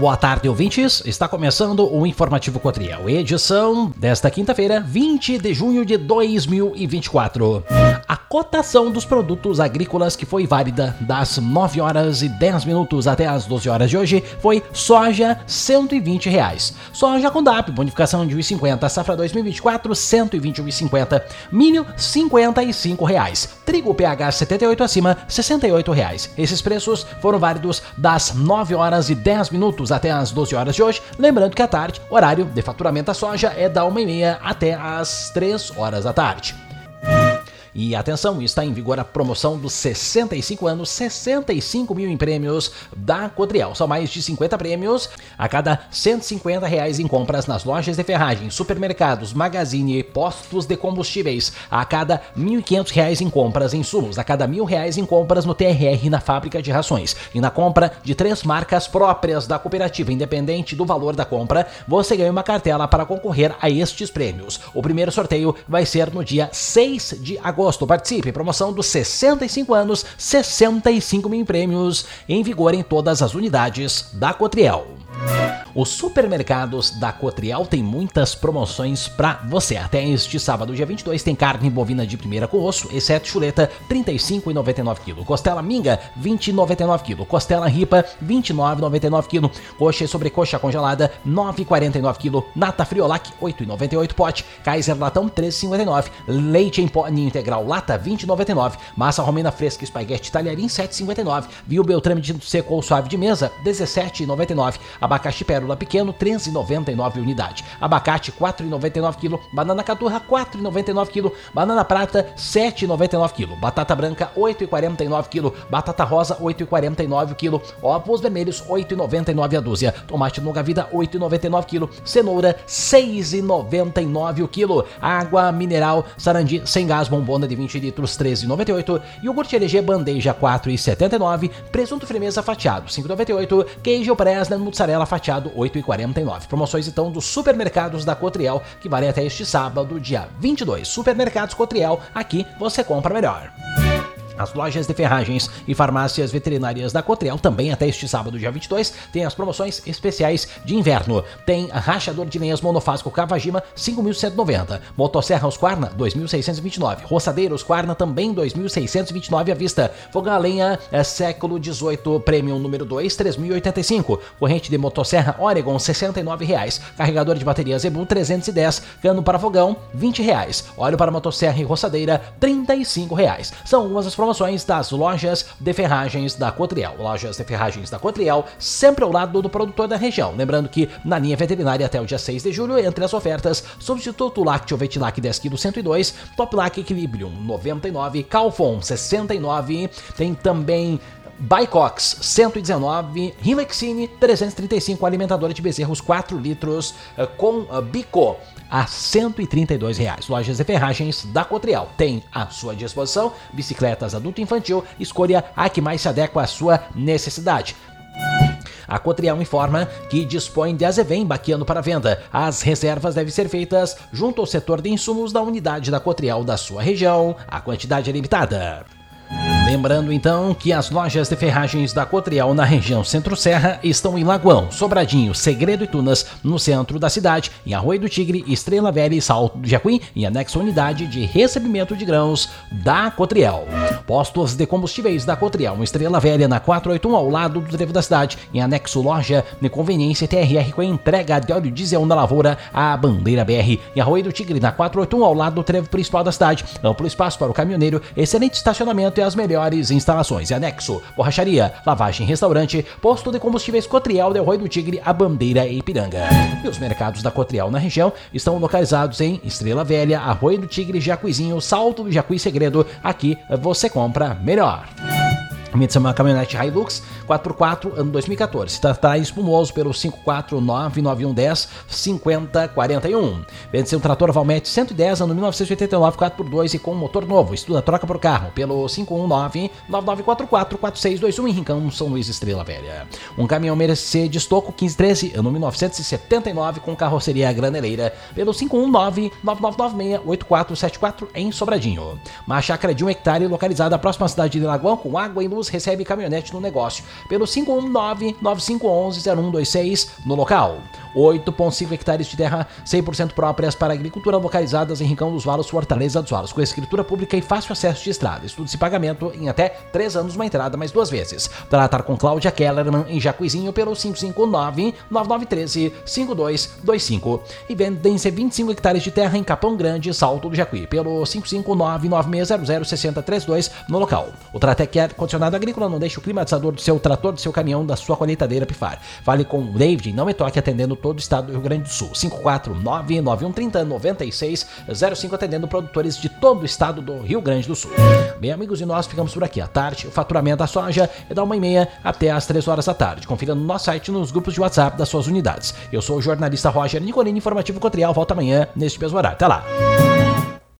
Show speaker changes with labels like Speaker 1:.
Speaker 1: Boa tarde, ouvintes. Está começando o Informativo Cotriel, edição desta quinta-feira, 20 de junho de 2024. A cotação dos produtos agrícolas que foi válida das 9 horas e 10 minutos até as 12 horas de hoje foi soja R$ 120. Soja com DAP, bonificação de R$ 1,50, safra 2024, R$ 121,50. Milho, R$ 55. Trigo PH 78 acima, R$ 68. Esses preços foram válidos das 9 horas e 10 minutos até as 12 horas de hoje. Lembrando que à tarde, horário de faturamento da soja é da 1h30 até as 3 horas da tarde. E atenção, está em vigor a promoção dos 65 anos, 65 mil em prêmios da Cotriel. São mais de 50 prêmios a cada R$ 150 em compras nas lojas de ferragens, supermercados, magazine e postos de combustíveis. A cada R$ 1.500 em compras em insumos, a cada R$ 1.000 em compras no TRR na fábrica de rações. E na compra de 3 marcas próprias da cooperativa, independente do valor da compra, você ganha uma cartela para concorrer a estes prêmios. O primeiro sorteio vai ser no dia 6 de agosto. Participe, promoção dos 65 anos, 65 mil prêmios, em vigor em todas as unidades da Cotriel. Os supermercados da Cotriel têm muitas promoções para você. Até este sábado, dia 22, tem carne bovina de primeira com osso, exceto chuleta, R$ 35,99 kg. Costela minga, R$ 20,99 kg. Costela ripa, R$ 29,99 kg. Coxa e sobrecoxa congelada, R$ 9,49 kg. Nata Friolac, R$ 8,98 pote. Kaiser latão, R$ 13,59. Leite em pó ninho integral lata, R$ 20,99. Massa romena fresca espaguete talharim, R$ 7,59. Viu Beltrame de seco ou suave de mesa, R$ 17,99. Abacaxi pérola pequeno, R$ 13,99 unidade. Abacate, R$ 4,99 kg. Banana caturra, R$ 4,99 kg. Banana prata, R$ 7,99 kg. Batata branca, R$ 8,49 kg. Batata rosa, R$ 8,49 kg. Ovos vermelhos, R$ 8,99 a dúzia. Tomate longa vida, R$ 8,99 kg. Cenoura, R$ 6,99 o quilo. Água mineral Sarandi sem gás bombona de 20 litros, R$ 13,98. Iogurte LG bandeja, R$ 4,79. Presunto firmeza fatiado, R$ 5,98. Queijo Presner mussarela fatiado, R$ 8,49. Promoções então dos supermercados da Cotriel, que vale até este sábado, dia 22. Supermercados Cotriel, aqui você compra melhor. As lojas de ferragens e farmácias veterinárias da Cotriel também até este sábado, dia 22, tem as promoções especiais de inverno. Tem rachador de lenhas monofásico Kawajima, 5.190. Motosserra Husqvarna, 2.629. Roçadeira Husqvarna, também 2.629 à vista. Fogão a lenha século XVIII Premium número 2, 3.085. Corrente de motosserra Oregon, R$ 69. Carregador de bateria Zebu, 310. Cano para fogão, R$ 20. Óleo para motosserra e roçadeira, R$ 35. São algumas das promoções das lojas de ferragens da Cotriel. Lojas de ferragens da Cotriel, sempre ao lado do produtor da região. Lembrando que na linha veterinária até o dia 6 de julho, entre as ofertas, substituto lácteo Vetilac 10 kg 102, Toplac Equilibrium 99, Calfon 69, tem também Bicox 119, Rilexine 335, alimentadora de bezerros 4 litros com bico a R$ 132. Lojas de ferragens da Cotriel tem à sua disposição bicicletas adulto e infantil, escolha a que mais se adequa à sua necessidade. A Cotriel informa que dispõe de Azevém baqueano para venda. As reservas devem ser feitas junto ao setor de insumos da unidade da Cotriel da sua região. A quantidade é limitada. Lembrando então que as lojas de ferragens da Cotriel na região Centro-Serra estão em Lagoão, Sobradinho, Segredo e Tunas, no centro da cidade, em Arroio do Tigre, Estrela Velha e Salto do Jacuim, em anexo à unidade de recebimento de grãos da Cotriel. Postos de combustíveis da Cotriel, em Estrela Velha, na 481, ao lado do trevo da cidade, em anexo loja de conveniência TRR com entrega de óleo diesel na lavoura, a Bandeira BR, em Arroio do Tigre, na 481, ao lado do trevo principal da cidade, amplo espaço para o caminhoneiro, excelente estacionamento e as melhores instalações. E anexo, borracharia, lavagem, restaurante, posto de combustíveis Cotriel de Arroio do Tigre, a Bandeira e Ipiranga. E os mercados da Cotriel na região estão localizados em Estrela Velha, Arroio do Tigre, Jacuizinho, Salto do Jacuí Segredo. Aqui você compra melhor. Uma caminhonete Hilux 4x4, ano 2014. Está espumoso pelo 54991105041. Vende-se um trator Valmet 110, ano 1989, 4x2 e com motor novo. Estuda troca por carro pelo 51999444621 em Rincão, São Luís, Estrela Velha. Um caminhão Mercedes Toco 1513, ano 1979, com carroceria graneleira pelo 51999968474 em Sobradinho. Uma chácara de 1 hectare localizada próxima à cidade de Lagoão, com água e luz Veículos recebe caminhonete no negócio pelo 519-9511-0126 no local. 8,5 hectares de terra 100% próprias para agricultura localizadas em Rincão dos Valos, Fortaleza dos Valos, com escritura pública e fácil acesso de estrada. Estudos e pagamento em até 3 anos, uma entrada mais 2 vezes. Tratar com Cláudia Kellerman em Jacuizinho pelo 559-9913-5225. E vendem-se 25 hectares de terra em Capão Grande, Salto do Jacuí, pelo 559-9600-6032 no local. O Tratec ar-condicionado agrícola não deixa o climatizador do seu trator, do seu caminhão, da sua colheitadeira pifar. Fale com o David, não me toque, atendendo todo o estado do Rio Grande do Sul. 549-9130-9605, atendendo produtores de todo o estado do Rio Grande do Sul. Bem, amigos, e nós ficamos por aqui. À tarde, o faturamento da soja é da 1h30 até às 3 horas da tarde. Confira no nosso site, nos grupos de WhatsApp das suas unidades. Eu sou o jornalista Roger Nicolini, informativo Cotrial. Volta amanhã neste mesmo horário. Até lá!